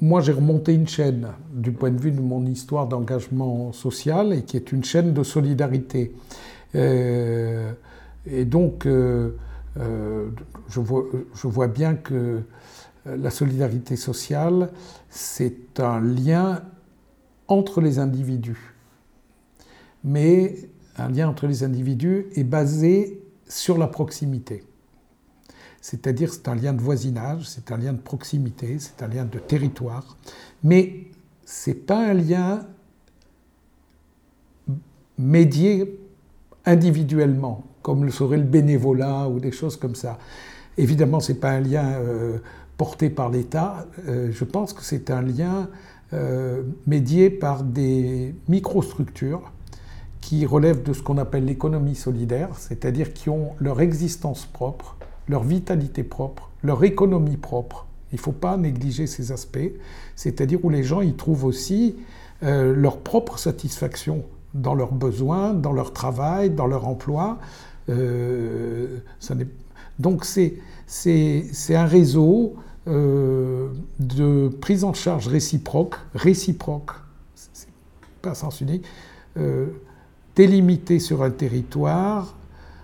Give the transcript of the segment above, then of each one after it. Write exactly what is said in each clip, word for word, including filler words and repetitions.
moi j'ai remonté une chaîne du point de vue de mon histoire d'engagement social et qui est une chaîne de solidarité. Euh, et donc euh, euh, je, vois, je vois bien que la solidarité sociale, c'est un lien entre les individus. Mais un lien entre les individus est basé sur la proximité. C'est-à-dire c'est un lien de voisinage, c'est un lien de proximité, c'est un lien de territoire. Mais ce n'est pas un lien médié individuellement, comme le serait le bénévolat ou des choses comme ça. Évidemment, ce n'est pas un lien euh, porté par l'État. Euh, je pense que c'est un lien euh, médié par des microstructures qui relèvent de ce qu'on appelle l'économie solidaire, c'est-à-dire qui ont leur existence propre, leur vitalité propre, leur économie propre. Il ne faut pas négliger ces aspects, c'est-à-dire où les gens y trouvent aussi euh, leur propre satisfaction dans leurs besoins, dans leur travail, dans leur emploi. Euh, ça n'est... Donc c'est, c'est, c'est un réseau euh, de prise en charge réciproque, réciproque, c'est pas sens unique, euh, délimité sur un territoire,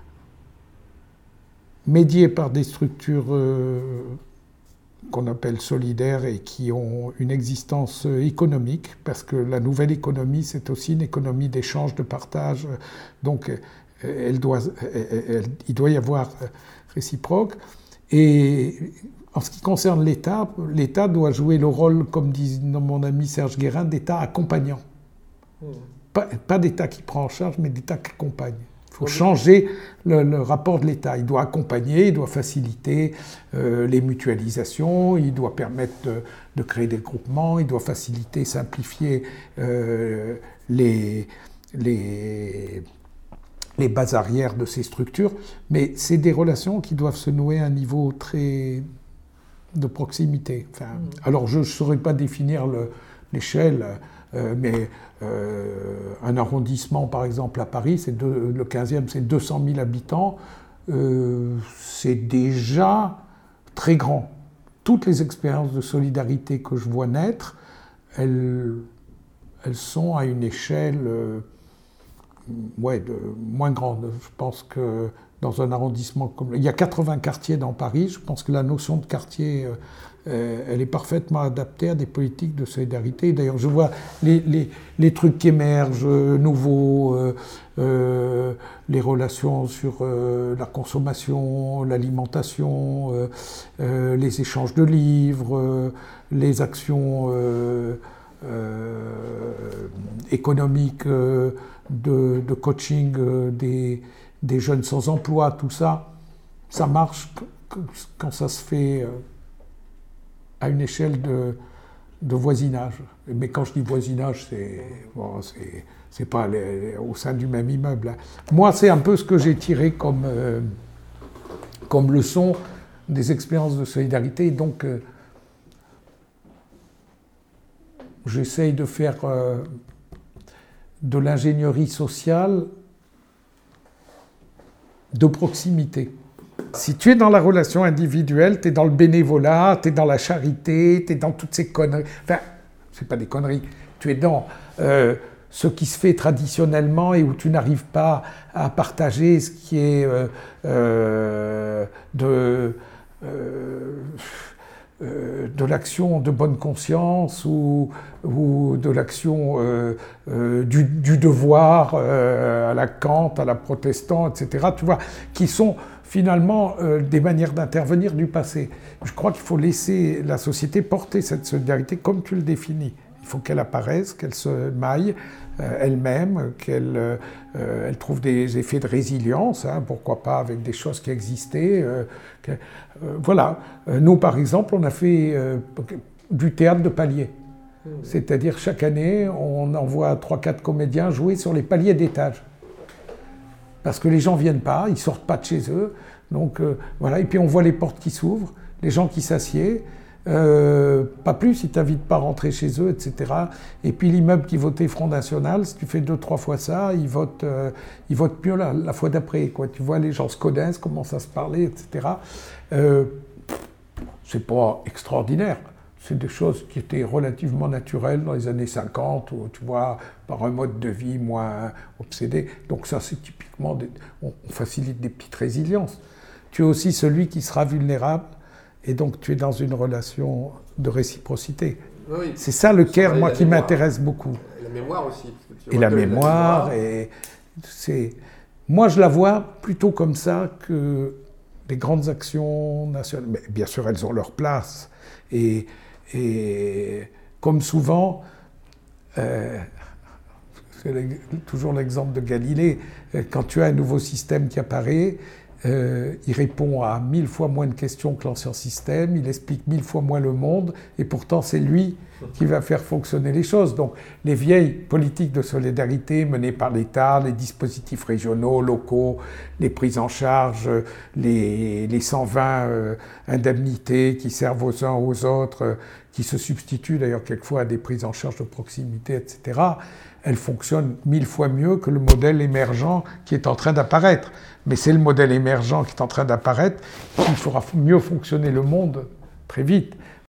médié par des structures euh, qu'on appelle solidaires et qui ont une existence économique, parce que la nouvelle économie, c'est aussi une économie d'échange, de partage, donc elle doit, elle, elle, il doit y avoir réciproque. Et en ce qui concerne l'État, l'État doit jouer le rôle, comme dit mon ami Serge Guérin, d'État accompagnant. Mmh. Pas, pas d'État qui prend en charge, mais d'État qui accompagne. Il faut changer le, le rapport de l'État. Il doit accompagner, il doit faciliter euh, les mutualisations, il doit permettre de, de créer des groupements, il doit faciliter, simplifier euh, les, les, les bases arrières de ces structures. Mais c'est des relations qui doivent se nouer à un niveau très de proximité. Enfin, mmh. Alors je ne saurais pas définir le, l'échelle, euh, mais euh, un arrondissement, par exemple, à Paris, c'est deux, le quinzième, c'est deux cent mille habitants, euh, c'est déjà très grand. Toutes les expériences de solidarité que je vois naître, elles, elles sont à une échelle euh, ouais, de, moins grande. Je pense que dans un arrondissement comme... Il y a quatre-vingts quartiers dans Paris, je pense que la notion de quartier... Euh, elle est parfaitement adaptée à des politiques de solidarité. D'ailleurs, je vois les, les, les trucs qui émergent, euh, nouveaux, euh, euh, les relations sur euh, la consommation, l'alimentation, euh, euh, les échanges de livres, euh, les actions euh, euh, économiques euh, de, de coaching euh, des, des jeunes sans emploi, tout ça, ça marche quand ça se fait... Euh, à une échelle de, de voisinage. Mais quand je dis voisinage, c'est bon, c'est, c'est pas les, au sein du même immeuble. Hein. Moi, c'est un peu ce que j'ai tiré comme, euh, comme leçon des expériences de solidarité. Donc, euh, j'essaye de faire euh, de l'ingénierie sociale de proximité. Si tu es dans la relation individuelle, tu es dans le bénévolat, tu es dans la charité, tu es dans toutes ces conneries. Enfin, c'est pas des conneries. Tu es dans euh, ce qui se fait traditionnellement et où tu n'arrives pas à partager ce qui est euh, euh, de, euh, euh, de l'action de bonne conscience ou, ou de l'action euh, euh, du, du devoir euh, à la Kant, à la protestant, et cetera. Tu vois, qui sont finalement euh, des manières d'intervenir du passé. Je crois qu'il faut laisser la société porter cette solidarité comme tu le définis. Il faut qu'elle apparaisse, qu'elle se maille euh, elle-même, qu'elle euh, elle trouve des effets de résilience, hein, pourquoi pas avec des choses qui existaient. Euh, que, euh, voilà. Nous, par exemple, on a fait euh, du théâtre de paliers. Mmh. C'est-à-dire, chaque année, on envoie trois quatre comédiens jouer sur les paliers d'étage. Parce que les gens ne viennent pas, ils ne sortent pas de chez eux. Donc euh, voilà, et puis on voit les portes qui s'ouvrent, les gens qui s'assiedent, euh, pas plus, ils ne t'invitent pas à rentrer chez eux, et cetera. Et puis l'immeuble qui votait Front National, si tu fais deux, trois fois ça, ils votent, euh, ils votent mieux la, la fois d'après. Quoi. Tu vois, les gens se connaissent, commencent à se parler, et cetera. Euh, c'est pas extraordinaire. c'est des choses qui étaient relativement naturelles dans les années cinquante, où, tu vois, par un mode de vie moins obsédé. Donc ça, c'est typiquement, des, on, on facilite des petites résiliences. Tu es aussi celui qui sera vulnérable, et donc tu es dans une relation de réciprocité. Oui, c'est ça le care, moi, qui mémoire. m'intéresse beaucoup. Et la mémoire aussi. Et la mémoire, la mémoire, et c'est... Moi, je la vois plutôt comme ça que les grandes actions nationales. Mais bien sûr, elles ont leur place. Et, et comme souvent, euh, c'est toujours l'exemple de Galilée, quand tu as un nouveau système qui apparaît, euh, il répond à mille fois moins de questions que l'ancien système, il explique mille fois moins le monde, et pourtant c'est lui qui va faire fonctionner les choses. Donc les vieilles politiques de solidarité menées par l'État, les dispositifs régionaux, locaux, les prises en charge, les, les cent vingt euh, indemnités qui servent aux uns aux autres, euh, qui se substituent d'ailleurs quelquefois à des prises en charge de proximité, et cetera, elles fonctionnent mille fois mieux que le modèle émergent qui est en train d'apparaître. Mais c'est le modèle émergent qui est en train d'apparaître qui fera mieux fonctionner le monde très vite.